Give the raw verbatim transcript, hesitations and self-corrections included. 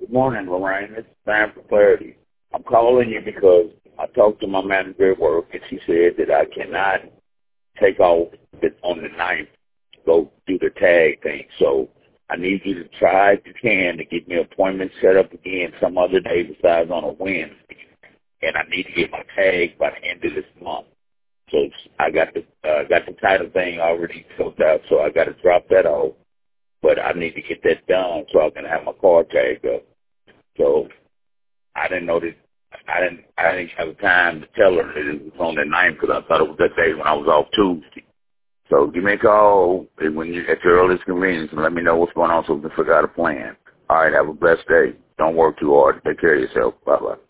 Good morning, Lorraine. It's time for clarity. I'm calling you because I talked to my manager at work, and she said that I cannot take off on the ninth to go do the tag thing. So I need you to try, if you can, to get me an appointment set up again some other day besides on a Wednesday. And I need to get my tag by the end of this month. So I got the uh, got the title thing already filled out, so I got to drop that off. But I need to get that done so I can have my car tagged up. So I didn't know that. I didn't. I didn't have time to tell her that it was on the ninth because I thought it was that day when I was off Tuesday. So give me a call when you at your earliest convenience and let me know what's going on so we can figure out a plan. All right. Have a blessed day. Don't work too hard. Take care of yourself. Bye bye.